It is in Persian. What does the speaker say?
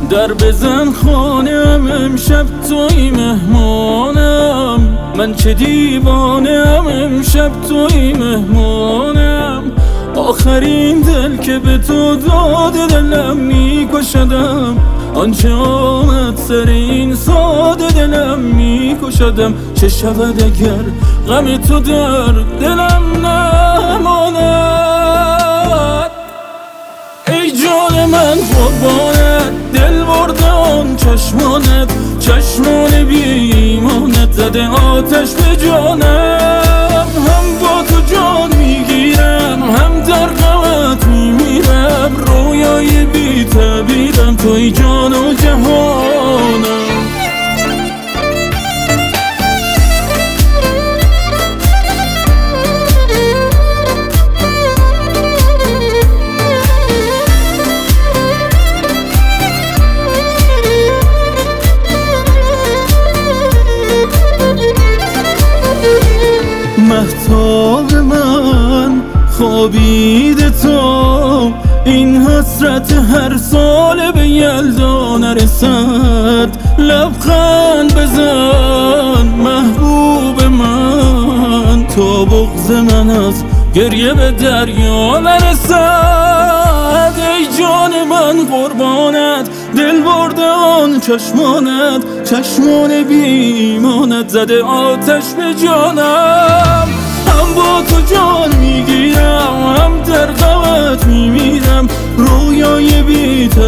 در بزن خانم امشب توی مهمانم، من چه دیوانم امشب توی مهمانم. آخرین دل که به تو داده دلم میکشدم، آنچه آمد سر این ساده دلم میکشدم. چه شود اگر غم تو در دلم نماند؟ ای جان من قربانت، دل برده آن چشمانت، چشمان بی ایمانت زده آتش به جانم. هم با تو جان میگیرم، هم در غمت میمیرم، رویای بی تعبیرم توی جان و جهانم. مهتاب من خوابیده تو، این حسرت هر سال به یلدا نرسد. لبخند بزن محبوب من، تا بغض من از گریه به دریا نرسد. ای جان من قربانت، دل برده آن چشمانت، چشمان بی ایمانت زده آتش به جانم. هم با تو جان میگیرم، هم در غمت میمیرم، رویای بی